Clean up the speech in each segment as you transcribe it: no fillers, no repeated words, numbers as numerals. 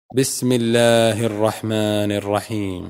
بسم الله الرحمن الرحيم.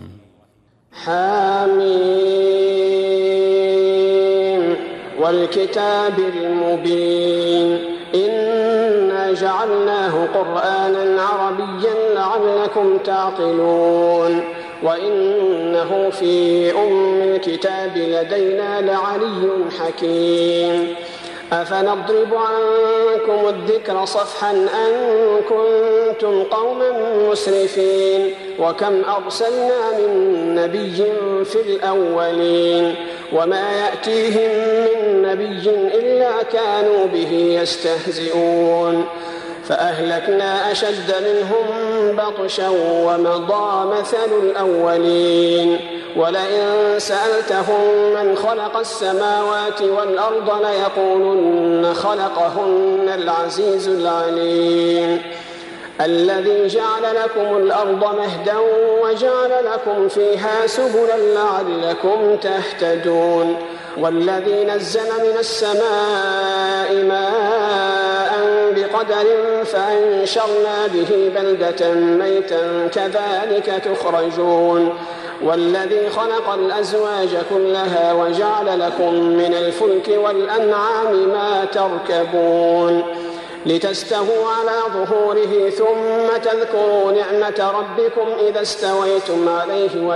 حميم والكتاب المبين إنا جعلناه قرآنا عربيا لعلكم تعقلون وإنه في أم الكتاب لدينا لعلي حكيم أفنضرب عنكم الذكر صفحا أن كنتم قوما مسرفين وكم أرسلنا من نبي في الأولين وما يأتيهم من نبي إلا كانوا به يستهزئون فأهلكنا أشد منهم بطشا ومضى مثل الأولين ولئن سألتهم من خلق السماوات والأرض ليقولن خلقهن العزيز العليم الذي جعل لكم الأرض مهدا وجعل لكم فيها سبلا لعلكم تهتدون والذي نزل من السماء ماء بقدر فأنشرنا به بلدة ميتا كذلك تخرجون والذي خلق الأزواج كلها وجعل لكم من الفلك والأنعام ما تركبون لتستووا على ظهوره ثم تذكروا نعمة ربكم إذا استويتم عليه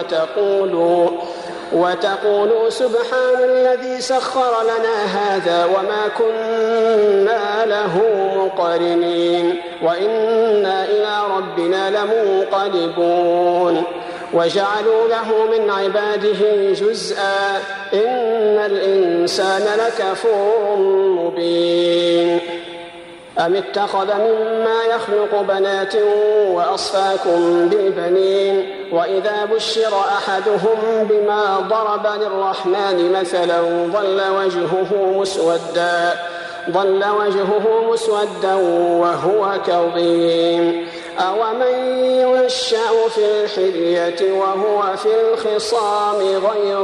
وتقولوا سبحان الذي سخر لنا هذا وما كنا له مقرنين وإنا إلى ربنا لمنقلبون وجعلوا له من عباده جزءا إن الإنسان لكفور مبين أم اتخذ مما يخلق بنات وأصفاكم بالبنين وإذا بشر أحدهم بما ضرب للرحمن مثلا ظل وجهه مسودا وهو كظيم أومن ينشأ في الحلية وهو في الخصام غير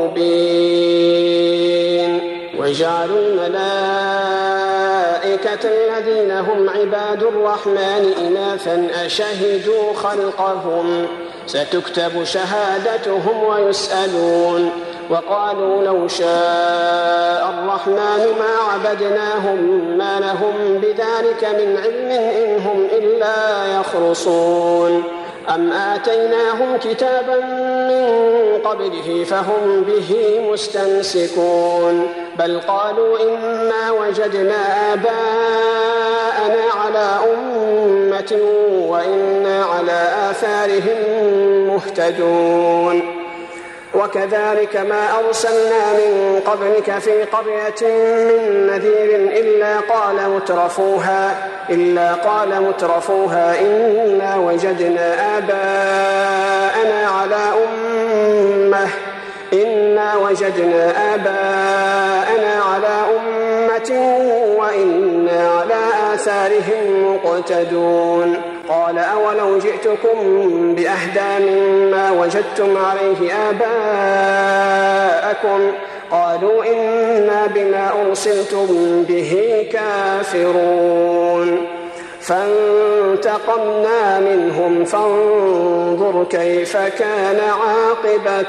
مبين وجعلوا الملائكة الذين هم عباد الرحمن إناثا أشهدوا خلقهم ستكتب شهادتهم ويسألون وقالوا لو شاء الرحمن ما عبدناهم ما لهم بذلك من علم إن هم إلا يخرصون أم آتيناهم كتابا من قبله فهم به مستمسكون بل قالوا إنا وجدنا آباءنا على أمة وإنا على آثارهم مهتدون وكذلك ما أرسلنا من قبلك في قرية من نذير إلا قال مترفوها إنا وجدنا آباءنا على أمة وإنا على آثارهم مقتدون قال أولو جئتكم بأهدى مما وجدتم عليه آباءكم قالوا إنا بما أرسلتم به كافرون فانتقمنا منهم فانظر كيف كان عاقبة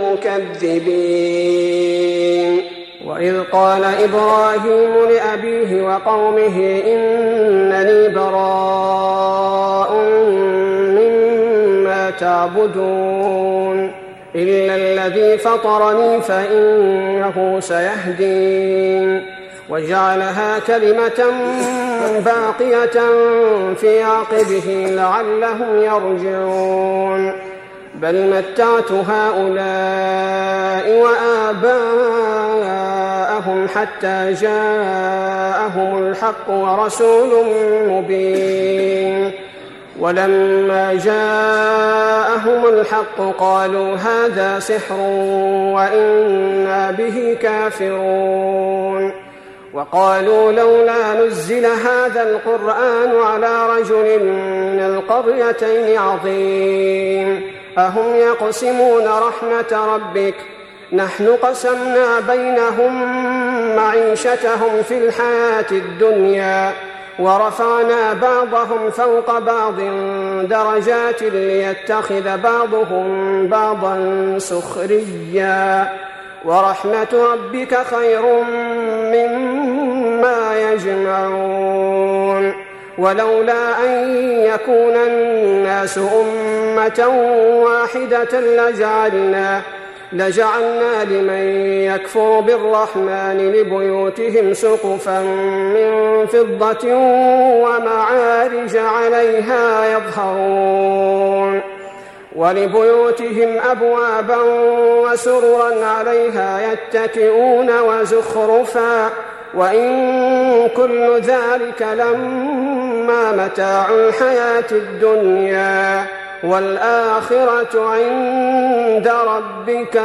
المكذبين وإذ قال إبراهيم لأبيه وقومه إنني براء مما تعبدون إلا الذي فطرني فإنه سيهدين وجعلها كلمة باقية في عقبه لعلهم يرجعون بل متعت هؤلاء وآباءهم حتى جاءهم الحق ورسول مبين ولما جاءهم الحق قالوا هذا سحر وإنا به كافرون وقالوا لولا نزل هذا القرآن على رجل من القريتين عظيم أهم يقسمون رحمة ربك نحن قسمنا بينهم معيشتهم في الحياة الدنيا ورفعنا بعضهم فوق بعض درجات ليتخذ بعضهم بعضا سخريا ورحمة ربك خير مما يجمعون ولولا أن يكون الناس أمة واحدة لجعلنا لمن يكفر بالرحمن لبيوتهم سقفا من فضة ومعارج عليها يظهرون ولبيوتهم أبوابا وسررا عليها يتكئون وزخرفا وإن كل ذلك لما متاع الحياة الدنيا والآخرة عند ربك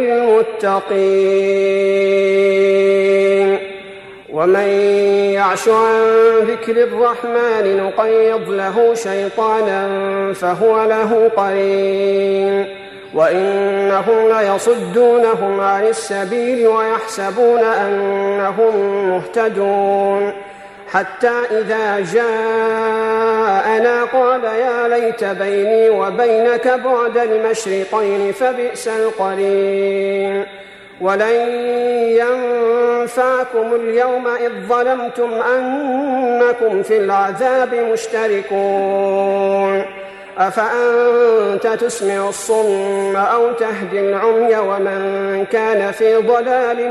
للمتقين ومن يعش عن ذكر الرحمن نقيض له شيطانا فهو له قرين وإنهم ليصدونهم عن السبيل ويحسبون أنهم مهتدون حتى إذا جاءنا قال يا ليت بيني وبينك بعد المشرقين فبئس القرين ولن ينفعكم اليوم إذ ظلمتم أنكم في العذاب مشتركون أفأنت تسمع الصم أو تهدي العمي ومن كان في ضلال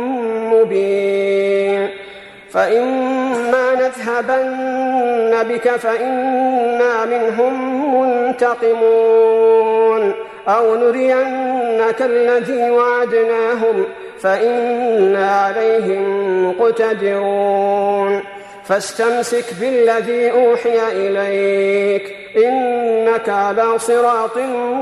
مبين فإما نذهبن بك فإنا منهم منتقمون أو نرينك الذي وعدناهم فإنا عليهم مقتدرون فاستمسك بالذي أوحي إليك إنك على صراط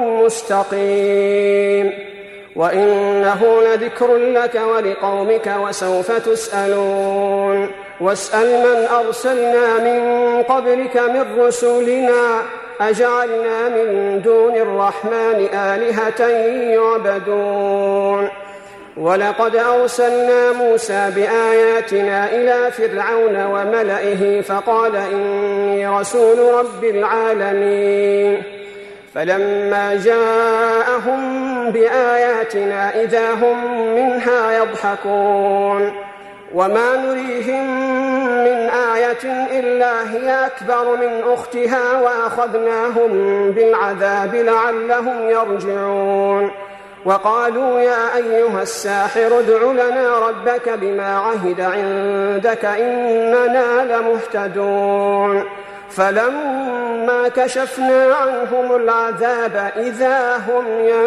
مستقيم وإنه لذكر لك ولقومك وسوف تسألون واسأل من أرسلنا من قبلك من رسلنا أجعلنا من دون الرحمن آلهة يعبدون ولقد أرسلنا موسى بآياتنا إلى فرعون وملئه فقال إني رسول رب العالمين فلما جاءهم بآياتنا إذا هم منها يضحكون وما نريهم من آية إلا هي أكبر من أختها وأخذناهم بالعذاب لعلهم يرجعون وقالوا يا أيها الساحر ادع لنا ربك بما عهد عندك إننا لمهتدون فلما كشفنا عنهم العذاب إذا هم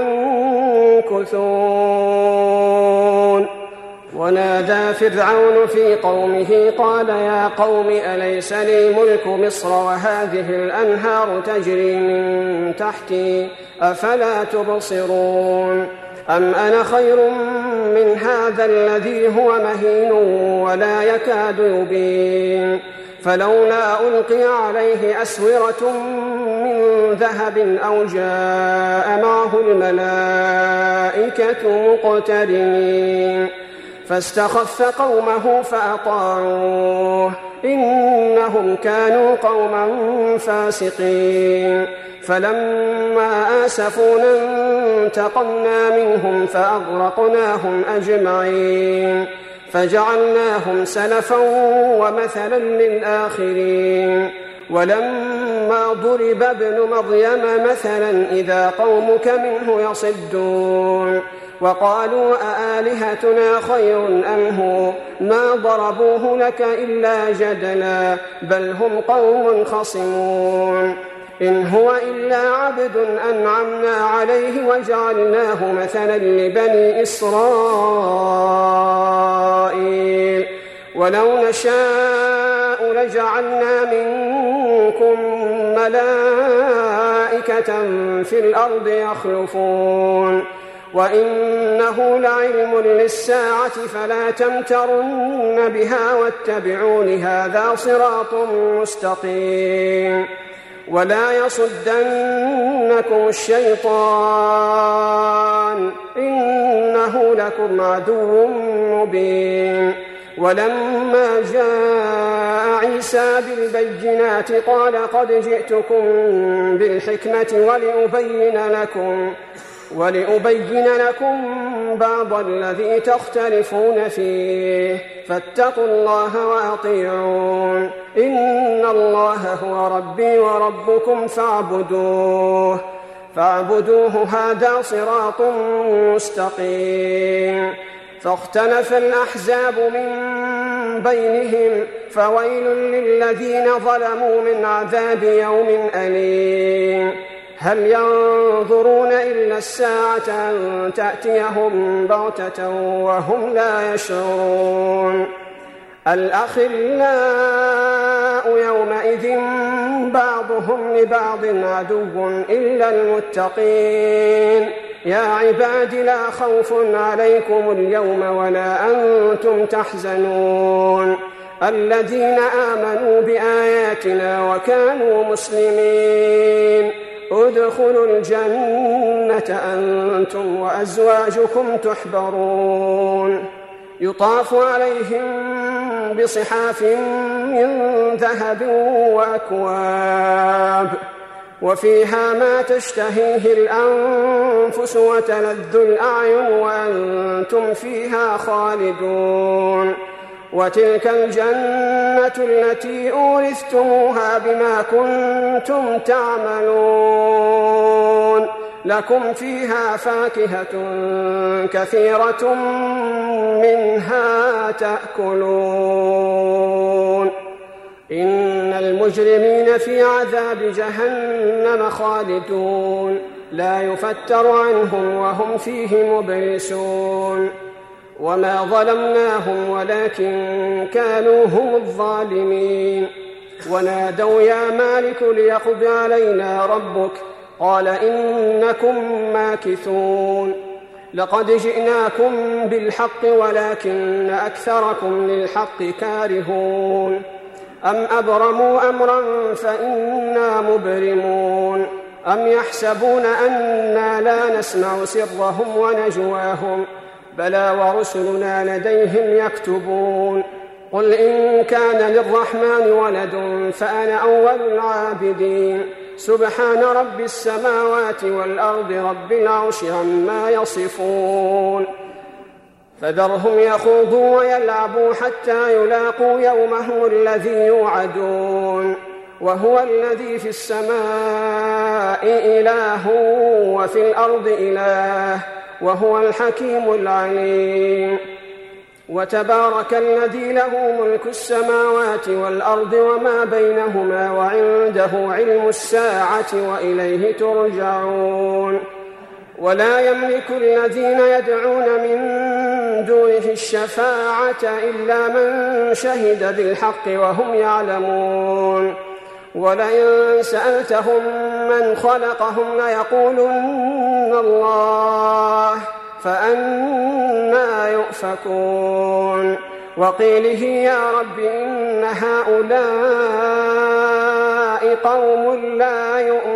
ينكثون ونادى فرعون في قومه قال يا قوم أليس لي ملك مصر وهذه الأنهار تجري من تحتي أفلا تبصرون أم أنا خير من هذا الذي هو مهين ولا يكاد يبين فلولا ألقي عليه أسورة من ذهب أو جاء معه الملائكة مقترنين فاستخف قومه فأطاعوه إنهم كانوا قوما فاسقين فلما آسفونا انتقمنا منهم فأغرقناهم أجمعين فجعلناهم سلفا ومثلا للآخرين ولما ضرب ابن مريم مثلا إذا قومك منه يصدون وقالوا أآلهتنا خير أم هو ما ضربوه لك إلا جدلا بل هم قوم خصمون إن هو إلا عبد أنعمنا عليه وجعلناه مثلا لبني إسرائيل ولو نشاء لجعلنا منكم ملائكة في الأرض يخلفون وإنه لعلم للساعة فلا تمترن بها واتبعون هذا صراط مستقيم ولا يصدنكم الشيطان إنه لكم عدو مبين ولما جاء عيسى بالبينات قال قد جئتكم بالحكمة ولأبين لكم بعض الذي تختلفون فيه فاتقوا الله وأطيعون إن الله هو ربي وربكم فاعبدوه هذا صراط مستقيم. فاختلف الأحزاب من بينهم فويل للذين ظلموا من عذاب يوم أليم. هل ينظرون إلا الساعة أن تأتيهم بغتة وهم لا يشعرون. الأخلاء يومئذ بعضهم لبعض عدو إلا المتقين. يا عباد لا خوف عليكم اليوم ولا أنتم تحزنون الذين آمنوا بآياتنا وكانوا مسلمين ادخلوا الجنة أنتم وأزواجكم تحبرون يطاف عليهم بصحاف من ذهب وأكواب وفيها ما تشتهيه الأنفس وتلذ الأعين وأنتم فيها خالدون. وتلك الجنة التي أورثتموها بما كنتم تعملون لكم فيها فاكهة كثيرة منها تأكلون. إن المجرمين في عذاب جهنم خالدون لا يفتر عنهم وهم فيه مبلسون. وما ظلمناهم ولكن كانوا هم الظالمين. ونادوا يا مالك ليقض علينا ربك قال إنكم ماكثون. لقد جئناكم بالحق ولكن أكثركم للحق كارهون. أم أبرموا أمرا فإنا مبرمون. أم يحسبون أنا لا نسمع سرهم ونجواهم بلى ورسلنا لديهم يكتبون. قل إن كان للرحمن ولد فأنا أول العابدين. سبحان رب السماوات والأرض رب العرش عما يصفون. فذرهم يخوضوا ويلعبوا حتى يلاقوا يومهم الذي يوعدون. وهو الذي في السماء إله وفي الأرض إله وهو الحكيم العليم. وتبارك الذي له ملك السماوات والأرض وما بينهما وعنده علم الساعة وإليه ترجعون. ولا يملك الذين يدعون من دونه الشفاعة إلا من شهد بالحق وهم يعلمون. ولئن سألتهم من خلقهم ليقولن الله فأنى يؤفكون. وقيله يا رب إن هؤلاء قوم لا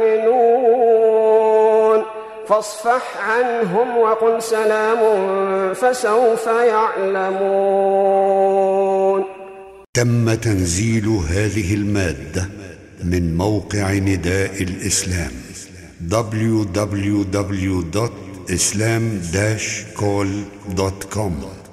يؤمنون فاصفح عنهم وقل سلام فسوف يعلمون. تم تنزيل هذه المادة من موقع نداء الإسلام www.islam-call.com